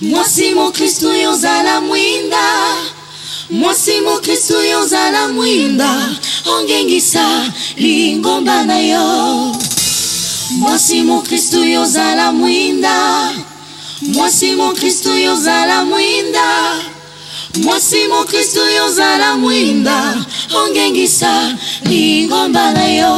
Mwasi mo Kristo yozala mwinda, mwasi mo Kristo yozala mwinda, ongengisa lingomba na yo. Mwasi mo Kristo yozala mwinda, mwasi mo Kristo yozala mwinda, mwasi mo Kristo yozala mwinda, ongengisa lingomba na yo.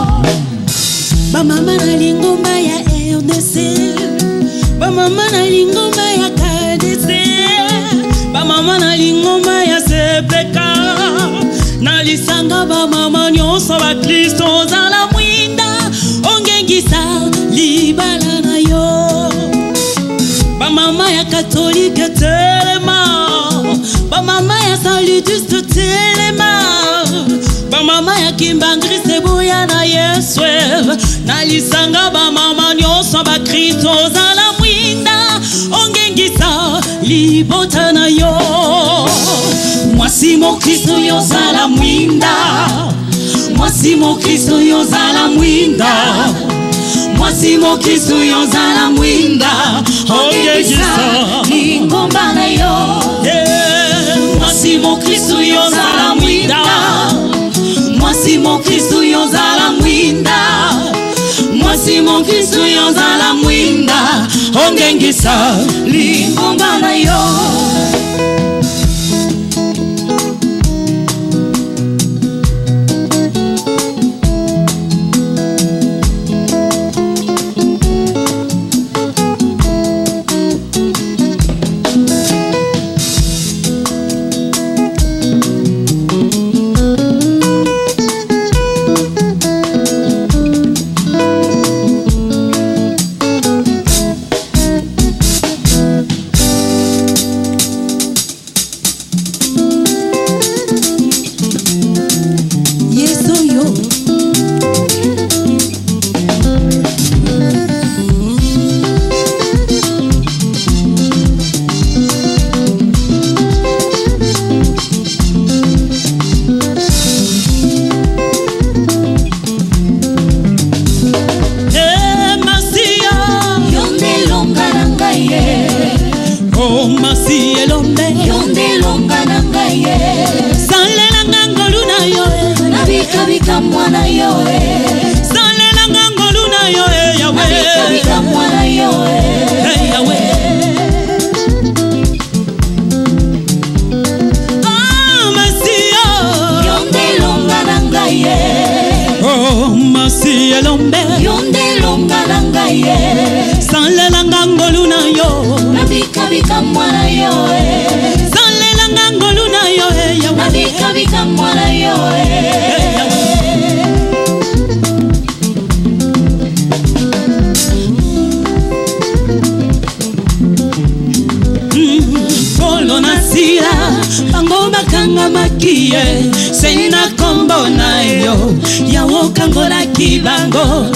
Ba mama na lingomba ya RDC, ba mama na lingomba ya KDC, ba mama na lingomba ya CPK, na lisanga ba mama nyonso ba Kristo zala mwinda, ongengisa libala na yo. Ba mama ya Katolike telema, ba mama ya Salutiste telema, ba mama ya Kimbangri Seboya na Yeswe, na lisanga ba mama nyonso ba Kristo zala mwinda, ongengisa libota na yo. Mwasi mo Kristo yozala mwinda, mwasi mo Kristo yozala mwinda, mwasi mo Kristo yozala mwinda, ongengisa lingomba na yo. Mwasi mo Kristo yozala mwinda, mwasi mo Kristo yozala mwinda, mwasi mo Kristo yozala mwinda, ongengisa lingomba na yo. Sena kombo na yo, ya wokangola kibango,